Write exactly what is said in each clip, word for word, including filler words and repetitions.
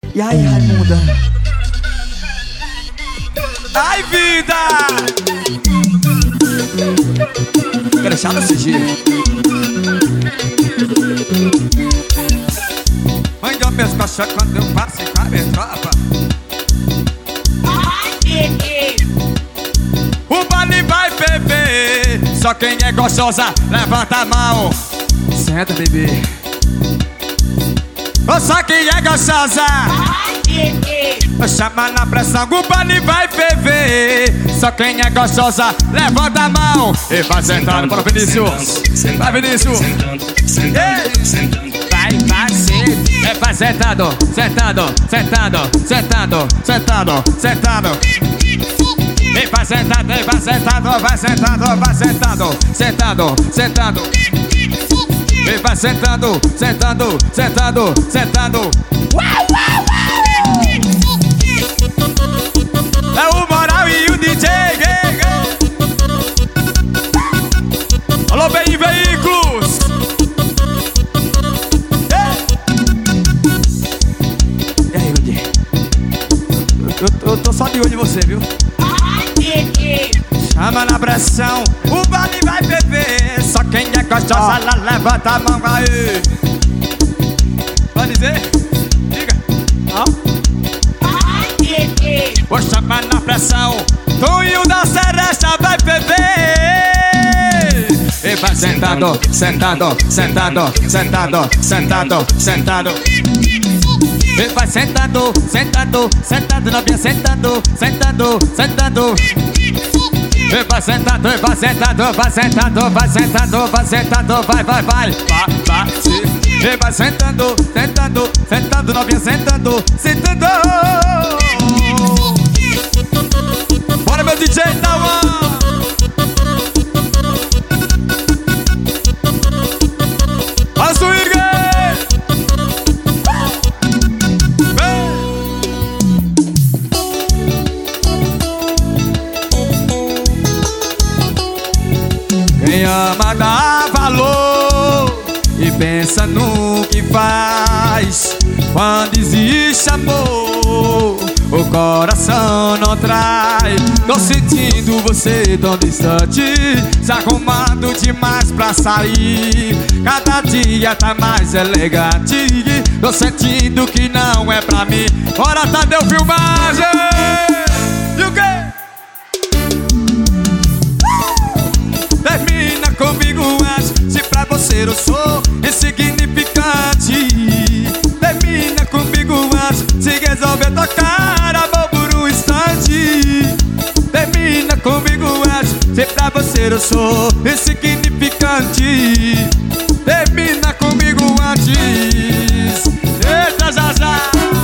E aí, Raimunda? Ai, vida! Quero deixar no sigilo. Mãe de meus cachorros quando eu passo em cada tropa. O baile vai beber. Só quem é gostosa, levanta a mão. Senta, bebê. Só quem é gostosa, chama na pressão, o baile vai ferver. Só quem é gostosa, levanta a mão. E vai sentando para o Vinícius. Vai, Vinícius. Vai, vai, sim. É, vai sentando, sentando, sentando, sentando, sentando, sentando. E vai sentando, e vai sentando, vai sentando, vai sentando, sentando, sentando. E vai sentando, sentando, sentando, sentando. Uau, uau, uau. É o Moral e o D J. Alô, bem veículos. E aí, Rudy? Eu, eu, eu tô só de olho em você, viu? Chama na pressão, o baile vai beber. Só quem é gostosa, ela levanta a mão aí. Pode dizer? Diga. Ó. Vou chamar na pressão, Tonho da Seresta vai beber. E vai sentando, sentando, sentando, sentando, sentando, sentando. E vai sentando, sentando, sentando, novinha sentando, sentando, sentando. E vai sentando, e vai sentando, vai sentando, vai sentando, vai sentando, vai, vai, vai, vai, vai, sim. E vai sentando, sentando, sentando, novinha sentando, sentando. Bora, meu D J, dá uma. Olha o swing. Quem ama dá valor e pensa no que faz. Quando existe amor, o coração não trai. Tô sentindo você tão distante, se arrumando demais pra sair. Cada dia tá mais elegante. Tô sentindo que não é pra mim. Bora, Tadeu Filmagem! E o quê? Termina comigo antes, se pra você eu sou insignificante. Termina comigo antes, se resolver tocar amor por um instante. Termina comigo antes, se pra você eu sou insignificante. Termina comigo antes. Eita, já já.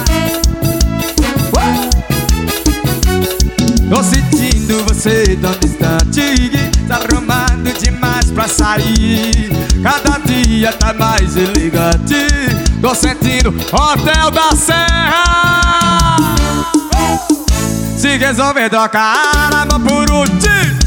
Tô sentindo você tão distante, tá arrumando demais pra sair. Cada dia tá mais elegante. Tô sentindo Hotel da Serra. Se resolver trocar amor por um dia.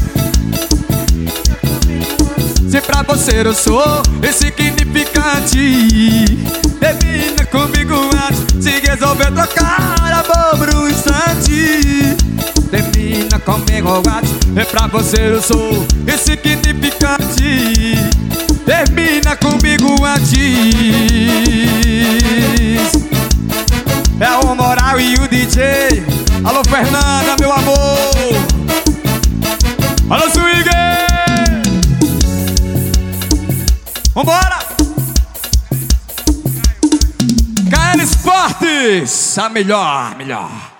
Se pra você eu sou insignificante. Termina comigo antes, se resolver trocar amor por um instante. Termina comigo antes, e pra você eu sou insignificante. Termina comigo antes. É o Moral e o D J. Alô, Fernanda, meu amor. Alô, swing. Vambora. K L Esportes, a melhor, melhor.